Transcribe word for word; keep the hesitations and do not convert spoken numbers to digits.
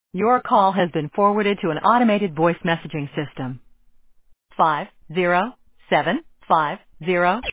Your call has been forwarded to an automated voice messaging system. Five zero seven five zero